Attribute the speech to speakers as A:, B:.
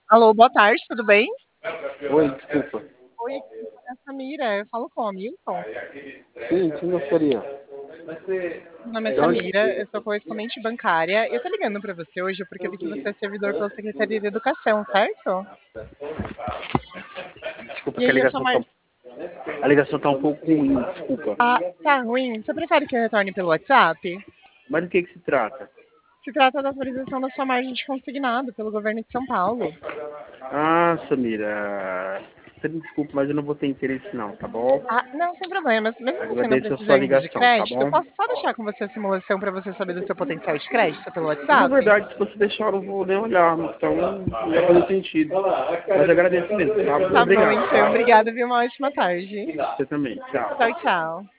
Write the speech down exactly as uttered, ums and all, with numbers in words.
A: Alô, boa tarde, tudo bem?
B: Oi, desculpa.
A: Oi, aqui é a Samira, eu falo com o Hamilton.
B: Sim, sim, gostaria.
A: Meu nome é
B: De onde?
A: Samira, eu sou correspondente bancária. Eu tô ligando pra você hoje porque eu vi que você é servidor pela Secretaria de Educação, certo?
B: Desculpa
A: E
B: que a
A: aí eu
B: ligação tá,
A: chamar.
B: a ligação tá um pouco ruim, desculpa.
A: Ah, tá ruim. Você prefere que eu retorne pelo WhatsApp?
B: Mas do que que se trata?
A: Se trata da atualização da sua margem de consignado pelo governo de São Paulo.
B: Ah, Samira, você me desculpa, mas eu não vou ter interesse não, tá bom?
A: Ah, não, sem problemas. Mesmo você não
B: Agradeço a sua
A: precisando de
B: ligação, tá
A: crédito, eu
B: bom?
A: posso só deixar com você a simulação para você saber do seu potencial de crédito pelo
B: Na
A: WhatsApp?
B: verdade, se você deixar, eu não vou nem olhar, então não vai fazer sentido. Mas agradeço mesmo, tá? Muito
A: Tá bom,
B: obrigado,
A: então.
B: tá?
A: Obrigada, viu? Uma ótima tarde.
B: Você também, tchau.
A: Tchau, tchau.